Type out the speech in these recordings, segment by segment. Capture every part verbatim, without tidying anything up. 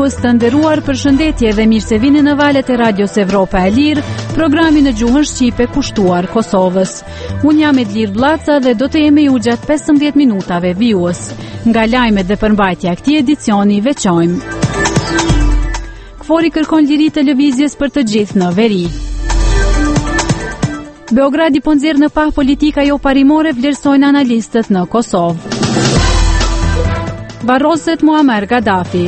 dëgjues të nderuar, përshëndetje dhe mirë se vini në valët e Radios Evropa e Lirë, programi në gjuhën shqipe kushtuar Kosovës. Unë jam Edlir Blaca dhe do të jemi ju gjatë pesëmbëdhjetë minutave vijues. Nga lajmet dhe përmbajtja e këtij edicioni veçojmë. KFOR-i kërkon liri të lëvizjes për të gjithë në veri. Beogradi po nxjerr në pah politika jo parimore, vlerësojnë analistët në Kosovë. Barroset Muammar Gaddafi.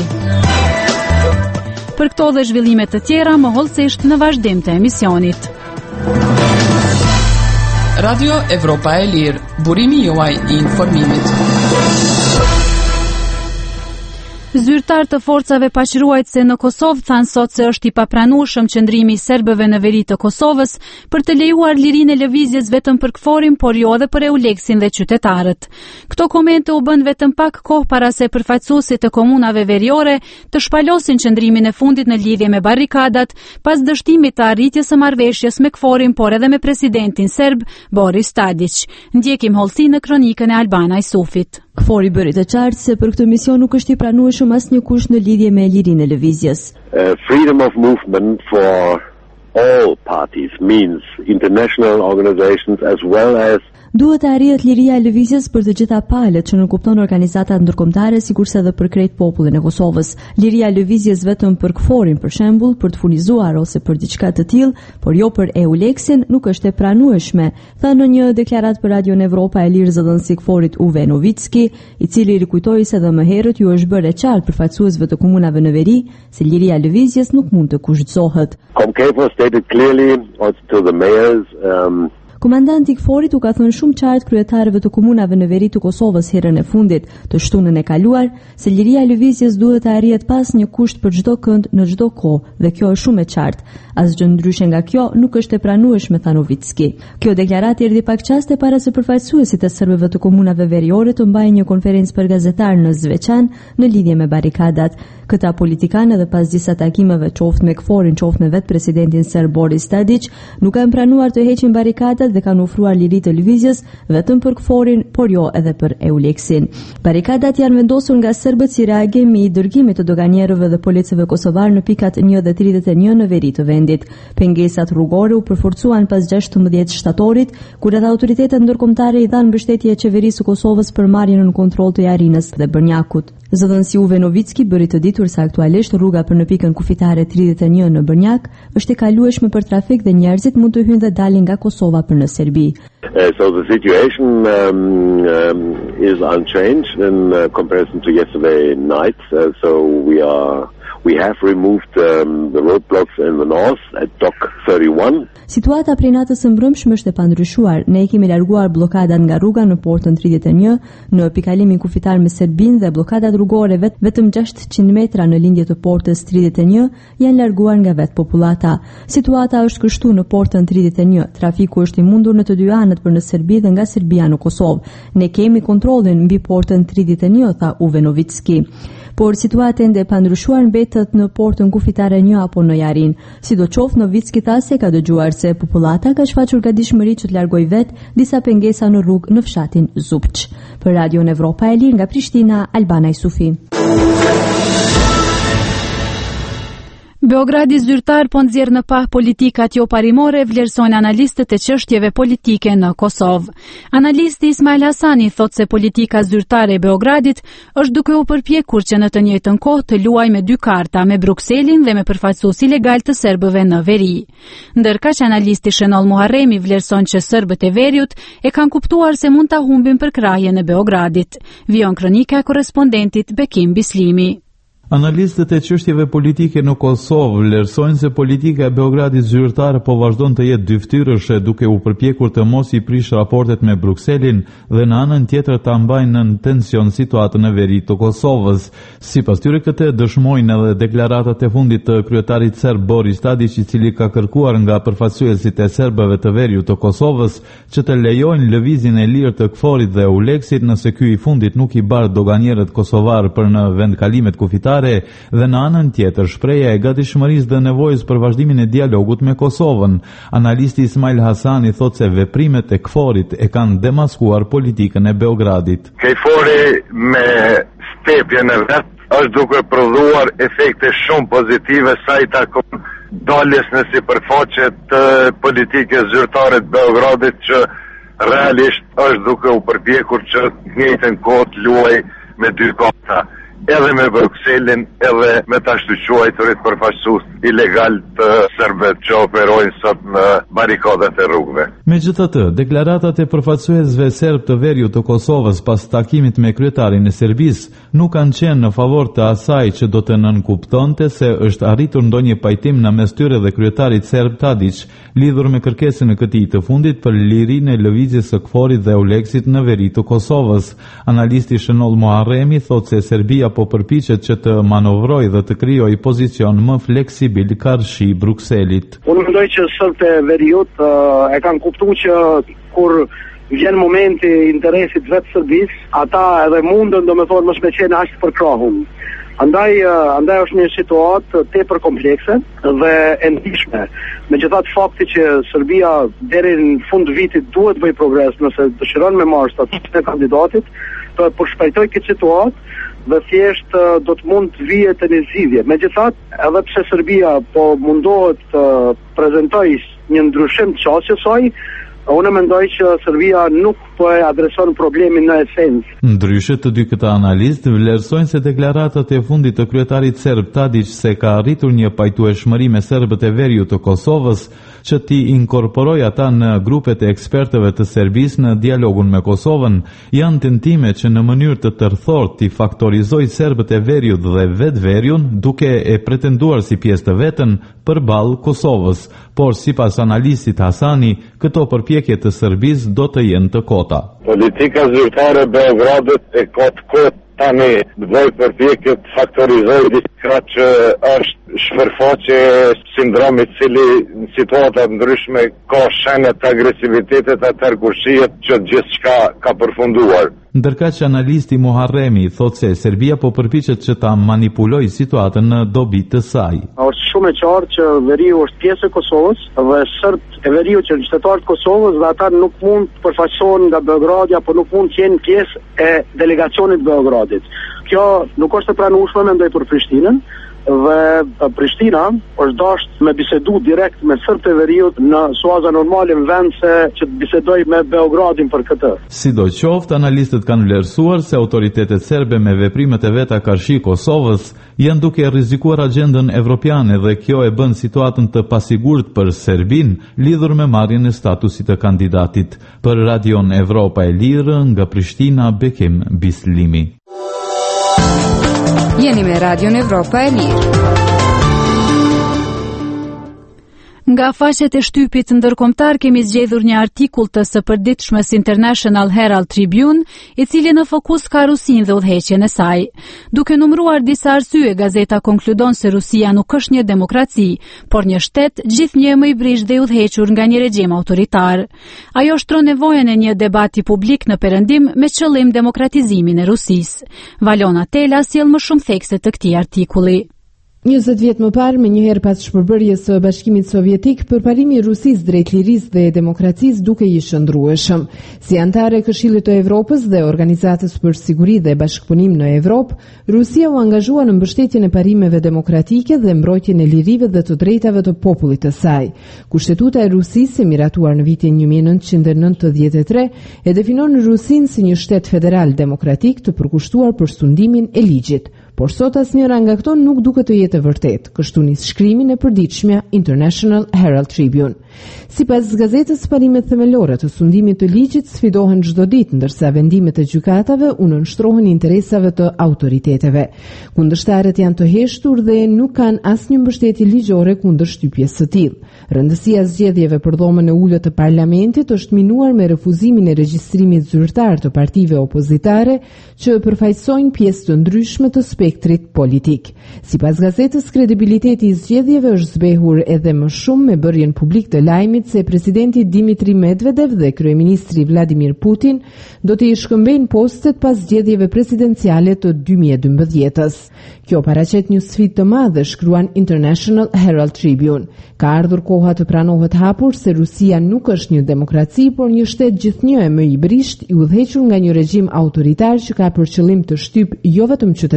Për këto dhe zhvillime të tjera, më hollësisht në vazhdim të emisionit. Radio Evropa e Lirë, burimi juaj i informimit. Zyrtar të forcave paqëruajtëse në Kosovë thanë sot se është i papranueshëm qëndrimi i serbëve në veri të Kosovës për të lejuar lirinë e lëvizjes vetëm për KFOR-in, por jo edhe për EULEX-in dhe qytetarët. Këto komente u bën vetëm pak kohë para se përfaqësuesit të komunave veriore të shpalosin qëndrimin e fundit në lidhje me barrikadat pas dështimit të arritjes së marrëveshjes me KFOR-in, por edhe me presidentin serb Boris Tadić. Ndjekim hollësi në kronikën e Albana Isufit. KFOR-i bëri të qartë se për këtë mision nuk është i pranueshëm asnjë kusht në lidhje me lirinë e lëvizjes. Uh, freedom of movement for all parties means international organizations as well as Duhet të arrihet liria e lëvizjes për të gjitha palët që nënkupton organizatat ndërkombëtare, sikurse edhe për krejt popullin e Kosovës. Liria e lëvizjes vetëm për KFOR-in, për shembull, për të furnizuar ose për diçka të tillë, por jo për EULEX-in, nuk është e pranueshme, tha në një deklaratë për Radion Evropa e Lirë zëdhënësi i KFOR-it Uve Novicki, i cili rikujtoi se edhe më herët ju është bërë e qartë përfaqësuesve të komunave në veri se liria e lëvizjes nuk mund të kushtzohet. COMCEFO stated clearly also to the mayors um Komandanti i KFOR-it u ka thënë shumë qartë kryetarëve të komunave në veri të Kosovës herën e fundit të shtunën e kaluar se liria e lëvizjes duhet të arrihet pas një kusht për çdo kënd në çdo kohë, dhe kjo është shumë e qartë. Asgjë ndryshe nga kjo nuk është e pranueshme, tha Novicki. Kjo deklaratë erdhi pak çaste para se përfaqësuesit e serbëve të komunave veriore të mbajnë një konferencë për gazetarë në Zveçan në lidhje me barrikadat. Këta politikanë edhe pas disa takimeve qoftë me KFOR-in, qoftë me vetë presidentin serb Boris Tadić, nuk kanë pranuar të heqin barrikadat dhe kanë ofruar liri të lëvizjes vetëm për KFOR-in, por jo edhe për EULEX-in. Barrikadat janë vendosur nga serbët si reagim i dërgimit të doganierëve dhe policëve kosovar në pikat një dhe tridhjetë e një në veri të vendit. Pengesat rrugore u përforcuan pas gjashtëmbëdhjetë shtatorit, kur edhe autoritetet ndërkombëtare i dhanë mbështetje qeverisë së Kosovës për marrjen në kontroll të Jarinës dhe Bërnjakut. Zëdhënësi Uve Novicki bëri të ditur se aktualisht rruga për në pikën kufitare tridhjetë e një në Bërnjak është e kalueshme për trafik dhe njerëzit mund të hyjnë dhe dalin nga Kosova për në Serbi. Uh, so the situation um, um, is unchanged in uh, comparison to yesterday night. Uh, so we are we have removed um, the roadblocks in the north at Dock thirty-one. Situata prej natës së mbrëmshme është e pandryshuar. Ne kemi larguar bllokadat nga rruga në portën tridhjetë e një, në pikalimin kufitar me Serbinë, dhe bllokadat rrugore vet, vetëm gjashtëqind metra në lindje të portës tridhjetë e një janë larguar nga vet popullata. Situata është kështu në portën tridhjetë e një. Trafiku është i mundur në të dy anët për në Serbi dhe nga Serbia në Kosovë. Ne kemi kontrollin mbi portën tridhjetë e një, tha Uve Novicki. Por situata ende e pandryshuar mbetet në portën kufitare një apo në Jarin. Sidoqoftë, Novicki tha se ka dëgjuar se popullata ka shfaqur gatishmëri që të largojë vet disa pengesa në rrugë në fshatin Zupç. Për Radion Evropa e Lirë nga Prishtina, Albana Isufi. Beogradi zyrtar po nxjerr në pah politikat jo parimore, vlerësojnë analistët e çështjeve politike në Kosovë. Analisti Ismail Hasani thotë se politika zyrtare e Beogradit është duke u përpjekur që në të njëjtën kohë të luajë me dy karta, me Brukselin dhe me përfaqësues ilegal të serbëve në veri. Ndërkaq analisti Shënoll Muharremi vlerëson që serbët e veriut e kanë kuptuar se mund ta humbin përkrahjen e Beogradit. Vion kronika e korrespondentit Bekim Bislimi. Analistët e çështjeve politike në Kosovë vlerësojnë se politika e Beogradit zyrtar po vazhdon të jetë dyftyrëshe, duke u përpjekur të mos i prish raportet me Brukselin dhe në anën tjetër ta mbajnë në tension situatën e veri të Kosovës. Sipas tyre këtë dëshmojnë edhe deklaratat e fundit të kryetarit serb Boris Tadić, i cili ka kërkuar nga përfaqësuesit e serbëve të veriut të Kosovës që të lejojnë lëvizjen e lirë të KFOR-it dhe EULEX-it nëse ky i fundit nuk i bar doganierët kosovar për në vendkalimet kufitare, dhe në anën tjetër shpreja e gatishmërisë dhe nevojës për vazhdimin e dialogut me Kosovën. Analisti Ismail Hasani thotë se veprimet e KFOR-it e kanë demaskuar politikën e Beogradit. KFOR-i me stepjen e vet është duke prodhuar efekte shumë pozitive sa i takon daljes në sipërfaqe të politikës zyrtare të Beogradit, që realisht është duke u përpjekur që në të njëjtën kohë të luajë me dy kota, edhe me Brukselin, edhe me të ashtu quajturit përfaqësues ilegal të serbëve që operojnë sot në barikadet e rrugëve. Megjithatë, deklaratat e përfaqësuesve serb të veriut të Kosovës pas takimit me kryetarin e Serbisë nuk kanë qenë në favor të asaj që do të nënkuptonte se është arritur ndonjë pajtim në mes tyre dhe kryetarit serb Tadić lidhur me kërkesën e këtij të fundit për lirinë e lëvizjes së Kforit dhe Euleksit në veri të Kosovës. Analisti Shënoll Muharremi thotë se Serbia po përpiqet që të manovrojë dhe të krijojë pozicion më fleksibil karshi Brukselit. Unë mendoj që sërbët e veriut uh, e kanë kuptuar që kur vjen momenti i interesit vetë Serbisë, ata edhe mundën domethënë mos me qenë aq të përkrahur. Andaj, uh, andaj është një situatë tepër komplekse dhe e ndihshme. Megjithatë fakti që Serbia deri në fund të vitit duhet bëj progres nëse dëshiron me marrë statusin e kandidatit, të përshpejtoj këtë situatë dhe thjesht uh, do të mund të vijë të një zgjidhje. Megjithatë, edhe pse Serbia po mundohet të uh, prezantojë një ndryshim të çështjes saj, unë mendoj që Serbia nuk po e adreson problemin në esencë. Ndryshe, të dy këta analistë vlerësojnë se deklaratat e fundit të kryetarit serb Tadić se ka arritur një pajtueshmëri me serbët e veriut të Kosovës që ti inkorporoj ata në grupet e ekspertëve të Serbisë në dialogun me Kosovën, janë tentime që në mënyrë të tërthort ti faktorizoj serbët e veriut dhe vetë veriun duke e pretenduar si pjesë të vetën përballë Kosovës, por sipas analistit Hasani, këto përpjekje të Serbisë do të jenë të kota. Politika zyrtare e Beogradit e ka të kotë tani bëj përpjekje të faktorizoj diçka që është shpërfaqe sindromit cili në situata ndryshme ka shenjat të agresivitetit atëherë kur shihet që gjithçka ka përfunduar. Ndërkaq që analisti Muharremi thotë se Serbia po përpiqet që ta manipulojë situatën në dobi të saj. Është shumë e qartë që veriu është pjesë e Kosovës dhe serbët e veriut që janë qytetarë të Kosovës dhe ata nuk mund të përfaqësohen nga Beogradi apo nuk mund të jenë pjesë e delegacionit të Beogradit. Kjo nuk është e pranueshme mendoj për Prishtinën. Dhe Prishtina është dashur me bisedu direkt me serbët e veriut në suaza normale në vend se që të bisedoj me Beogradin për këtë. Sidoqoftë, analistët kanë vlerësuar se autoritetet serbe me veprimet e veta karshi Kosovës janë duke rrezikuar agjendën evropiane dhe kjo e bën situatën të pasigurt për Serbinë lidhur me marrjen e statusit të kandidatit. Për Radion Evropa e Lirë, nga Prishtina, Bekim Bislimi. Jeni me Radion Evropa e Lirë. Nga faqet e shtypit ndërkombëtar kemi zgjedhur një artikull të së përditshmes International Herald Tribune, i cili në fokus ka Rusinë dhe udhëheqjen e saj. Duke numëruar disa arsye, gazeta konkludon se Rusia nuk është një demokraci, por një shtet gjithnjë më i brish dhe i udhëhequr nga një regjim autoritar. Ajo shtron nevojën e një debati publik në perëndim me qëllim demokratizimin e Rusisë. Valona Tela sjell më shumë thekse të këtij artikulli. njëzet vjet më parë, me njëherë pas shpërbërjes së Bashkimit Sovjetik, përparimi i Rusisë drejt lirisë dhe demokracisë duke i shndrueshëm. Si antare e Këshillit të Evropës dhe Organizatës për Siguri dhe Bashkëpunim në Evropë, Rusia u angazhua në mbështetjen e parimeve demokratike dhe mbrojtjen e lirive dhe të drejtave të popullit të saj. Kushtetuta e Rusisë, e miratuar në vitin një mijë e nëntëqind e nëntëdhjetë e tre, e definon Rusinë si një shtet federal demokratik të përkushtuar për sundimin e ligjit. Por sot asnjëra nga këto nuk duket të jetë e vërtetë, kështu nis shkrimin e përditshme International Herald Tribune. Sipas gazetës, parimet themelore të sundimit të ligjit sfidohen çdo ditë, ndërsa vendimet e gjykatave u nënshtrohen interesave të autoriteteve. Kundërshtarët janë të heshtur dhe nuk kanë asnjë mbështetje ligjore kundër shtypjes së tillë. Rëndësia e zgjedhjeve për dhomën e ulët të parlamentit është minuar me refuzimin e regjistrimit zyrtar të partive opozitare që përfaqësojnë pjesë të ndryshme të spektrit politik. Sipas gazetës, kredibiliteti i zgjedhjeve është zbehur edhe më shumë me bërjen publik të lajmit se presidenti Dmitri Medvedev dhe kryeministri Vladimir Putin do të i shkëmbejnë postet pas zgjedhjeve presidenciale të dy mijë e dymbëdhjetës. Kjo paraqet një sfidë të madhe, shkruan International Herald Tribune. Ka ardhur koha të pranohet hapur se Rusia nuk është një demokraci, por një shtet gjithnjë më i brisht, i udhëhequr nga një regjim autoritar që ka për qëllim të shtyp jo vetëm qytetarët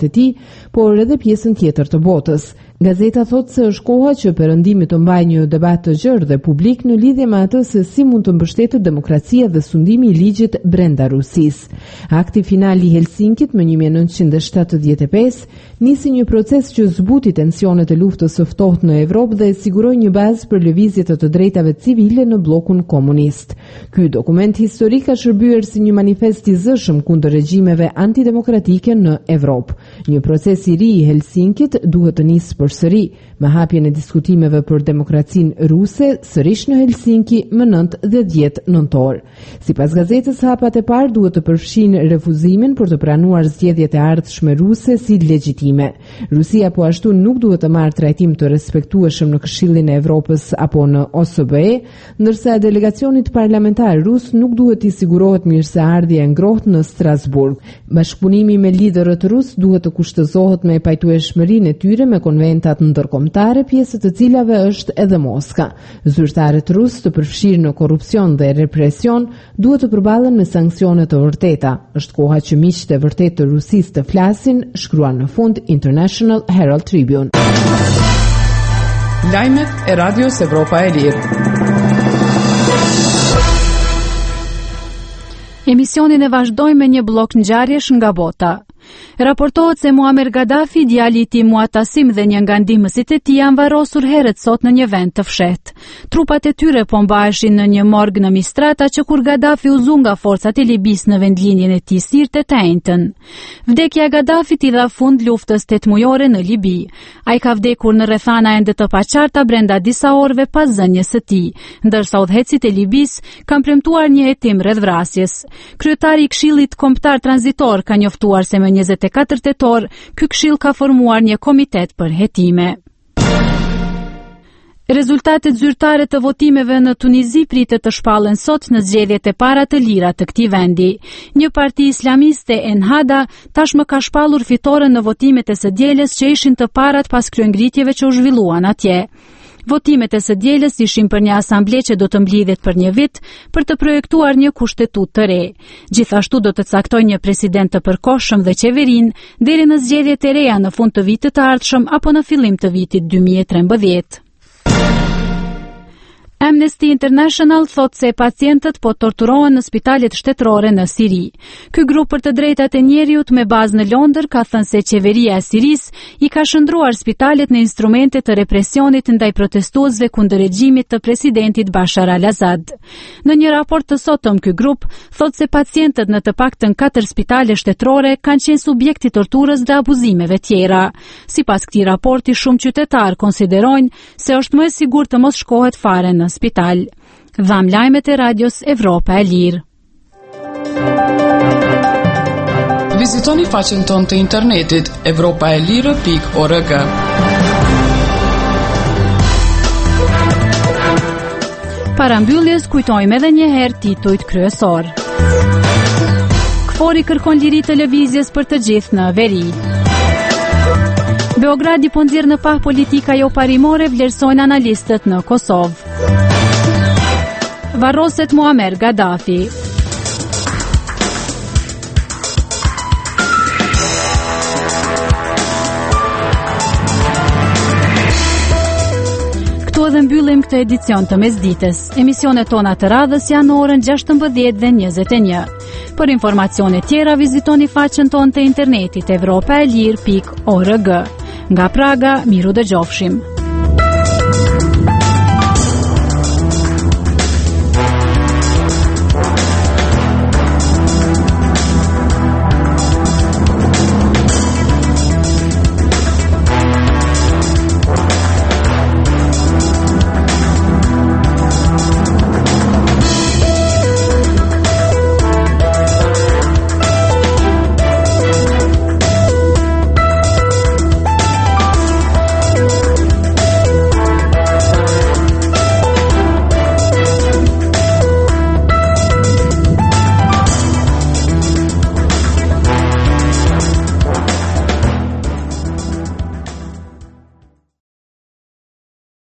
e tij, por edhe pjesën tjetër të botës. Gazeta thot se është koha që perëndimi të mbajë një debat të gjerë dhe publik në lidhje me atë se si mund të mbështetet demokracia dhe sundimi i ligjit brenda Rusisë. Akti final i Helsinkit më një mijë e nëntëqind e shtatëdhjetë e pesë nisi një proces që zbuti tensionet e luftës së ftohtë në Evropë dhe siguroi një bazë për lëvizje të të drejtave civile në bllokun komunist. Ky dokument historik ka shërbyer si një manifest i zëshëm kundër regjimeve antidemokratike në Evropë. Një proces i ri i Helsinkit duhet të nisë përsëri me hapjen e diskutimeve për demokracinë ruse sërish në Helsinki më nëntë dhe dhjetë nëntor. Sipas gazetës, hapat e parë duhet të përfshinë refuzimin për të pranuar zgjedhjet e ardhshme ruse si legjitime. Rusia po ashtu nuk duhet të marrë trajtim të respektueshëm në Këshillin e Evropës apo në O S B E, ndërsa delegacionit parlamentar rus nuk duhet t'i sigurohet mirëseardhje e ngrohtë në Strasburg. Bashkëpunimi me liderët rus duhet të kushtëzohet me pajtueshmërinë e tyre me konventat ndërkombëtare, pjesë të cilave është edhe Moska. Zyrtarët rus të përfshirë në korrupsion dhe represion duhet të përballen me sanksione të vërteta. Është koha që miqtë e vërtetë të Rusisë të flasin, shkruan në fund International Herald Tribune. Lajmet e Radios Evropa e Lirë. Emisionin e vazhdojmë me një blok ngjarjesh nga bota. Raportohet se Muammar Gaddafi, djali i tij Muatasim dhe një nga ndihmësit e tij janë varrosur herët sot në një vend të fshehtë. Trupat e tyre po mbaheshin në një morg në Mistrata që kur Gaddafi u zu nga forcat e Libis në vendlinjen e tij Sirte të Enjtën. Vdekja e Gaddafit i dha fund luftës tetëmujore në Libi. Ai ka vdekur në rrethana ende të paqarta brenda disa orëve pas zënjes së tij, ndërsa udhëhecit e Libis kanë premtuar një hetim rreth vrasjes. Kryetari i Këshillit Kombëtar Tranzitor ka njoftuar se më njëzet e katër tetor, ky këshill ka formuar një komitet për hetime. Rezultatet zyrtare të votimeve në Tunizi pritet të shpallen sot në zgjedhjet e para të lira të këtij vendi. Një parti islamiste, Ennahda, tashmë ka shpallur fitoren në votimet e së dielës që ishin të parat pas kryengritjeve që u zhvilluan atje. Votimet e së dielës ishin për një asamble që do të mblidhet për një vit për të projektuar një kushtetut të re. Gjithashtu do të caktojë një president të përkohshëm dhe qeverinë deri në zgjedhjet e reja në fund të vitit të ardhshëm apo në fillim të vitit dy mijë e trembëdhjetë. Amnesty International thot se pacientët po torturohen në spitalet shtetërore në Siri. Ky grup për të drejtat e njerëzit me bazë në Londër ka thënë se qeveria e Sirisë i ka shndruar spitalet në instrumente të represionit ndaj protestuesve kundër regjimit të presidentit Bashar al-Assad. Në një raport të sotëm, ky grup thot se pacientët në të paktën katër spitale shtetërore kanë qenë subjekti torturës dhe abuzimeve tjera. Sipas këtij raporti, shumë qytetarë konsiderojnë se është më e sigurt të mos shkohet fare në spital. Dham lajmet e Radios Evropa e Lirë. Vizitoni faqen tonë të internetit evropa e lirë pikë org. Para mbylljes kujtojmë edhe një herë titujt kryesor. Kfori kërkon liri të lëvizjes për të gjithë në veri. Beogradi po nxjerr në pah politika jo parimore, vlerësojnë analistët në Kosovë. Varroset Muammar Gaddafi. Këtu edhe mbyllim këtë edicion të mesdites. Emisionet tona të radhës janë në orën gjashtëmbëdhjetë dhe njëzet e një. Për informacione tjera vizitoni faqen tonë të internetit evropa e lirë pikë org. Nga Praga, miru dëgjofshim.